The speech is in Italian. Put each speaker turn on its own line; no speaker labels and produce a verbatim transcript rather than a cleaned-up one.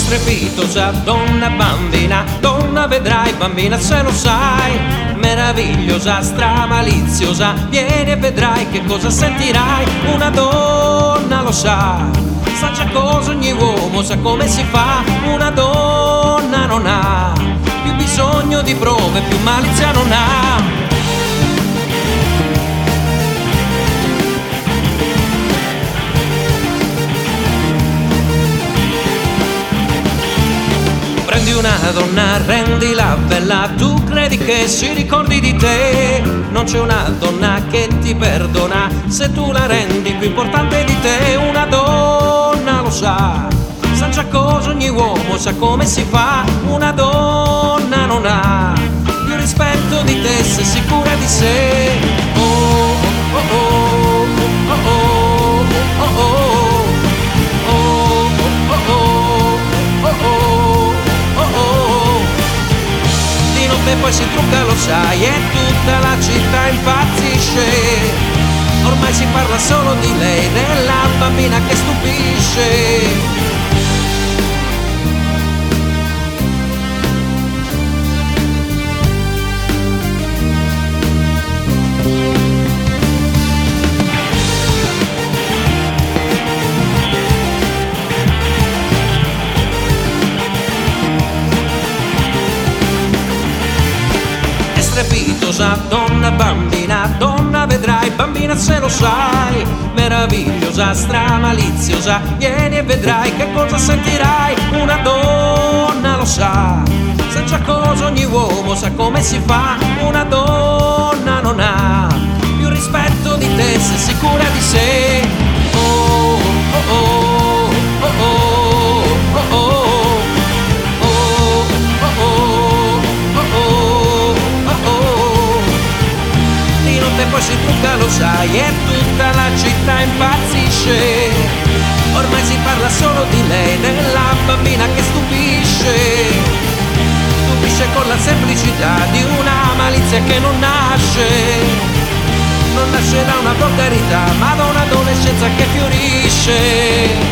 strepitosa, donna bambina, donna vedrai bambina se lo sai, meravigliosa, stramaliziosa, vieni e vedrai che cosa sentirai, una donna lo sa, sa già cosa ogni uomo, sa come si fa, una donna non ha più bisogno di prove, più malizia non ha. Prendi una donna, rendila bella, tu credi che si ricordi di te, non c'è una donna che ti perdona, se tu la rendi più importante di te, una donna lo sa, sa già cosa ogni uomo, sa come si fa, una donna non ha più rispetto di te, se sicura di sé. Oh, oh, oh, oh, oh, oh, oh, oh. E poi si trucca, lo sai, e tutta la città impazzisce. Ormai si parla solo di lei, della bambina che stupisce. Strepitosa, donna bambina, donna vedrai bambina se lo sai, meravigliosa, stramaliziosa, vieni e vedrai che cosa sentirai, una donna lo sa, sa già cosa ogni uomo, sa come si fa, una donna non ha più rispetto di te, se sicura di sé. Oh, oh, oh, oh, oh, oh, oh. E poi si trucca, lo sai, e tutta la città impazzisce. Ormai si parla solo di lei, della bambina che stupisce. Stupisce con la semplicità di una malizia che non nasce. Non nasce da una volgarità, ma da un'adolescenza che fiorisce.